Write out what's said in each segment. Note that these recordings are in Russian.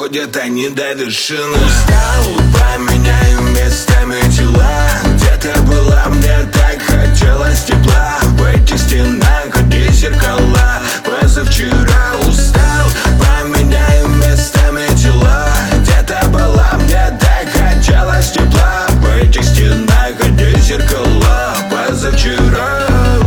доходят они до вершины. Устал, поменяю местами тела. Где-то была, мне так хотелось тепла. В этих стенах одни зеркала. Позавчера устал, поменяю местами тела. Где-то была, мне так хотелось тепла. В этих стенах одни зеркала. Позавчера.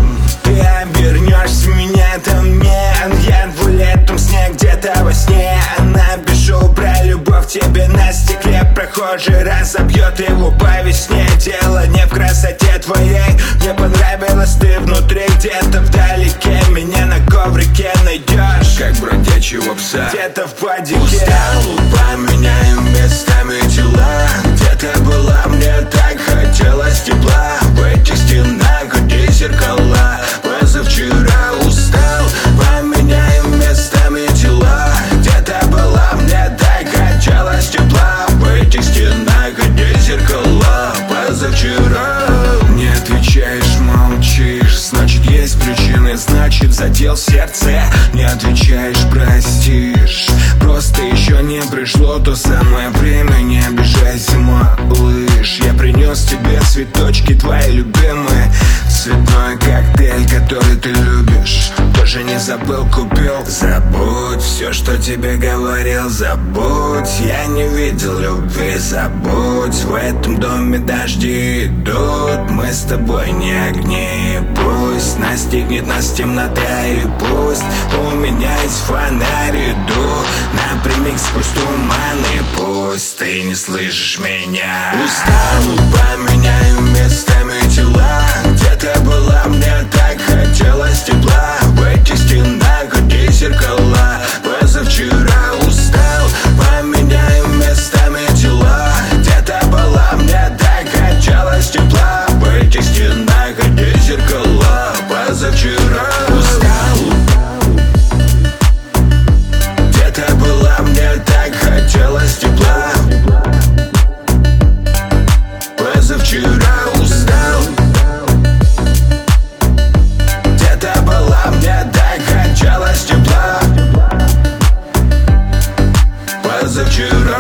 Ты обернешься, меня там нет. Я твой летом снег где-то во сне. Напишу про любовь тебе на стекле. Прохожий разобьет его по весне. Дело не в красоте твоей. Мне понравилась ты внутри. Где-то вдалеке меня на коврике найдешь, как бродячего пса где-то в падике. Устал, поменяю местами тела. Где-то была, мне так хотелось тепла. В этих стенах одни зеркала. Позавчера устал, поменяю местами тела. Где-то была, мне так хотелось тепла. В этих стенах одни зеркала. Позавчера. Не отвечаешь, молчишь, значит есть причины, значит задел сердце. Не отвечаешь, простишь, просто еще не пришло то самое время. Не обижайся, малыш, я принес тебе цветочки твои любимые. Цветной коктейль, который ты любишь, тоже не забыл, купил. Забудь все, что тебе говорил, забудь. Я не видел любви, забудь. В этом доме дожди идут, мы с тобой не огни. Пусть настигнет нас темнота, или пусть у меня есть фонарь. Иду напрямик сквозь туман, и пусть ты не слышишь меня. Устал, поменяю местами тела. Где-то была, мне так хотелось тепла. В этих стенах одни зеркала. Позавчера устал, поменяю местами тела. Где-то была, мне так хотелось тепла. В этих стенах одни зеркала. Позавчера устал. Где-то была, мне так хотелось тепла. Позавчера устал. Где-то была, мне так хотелось тепла. Позавчера.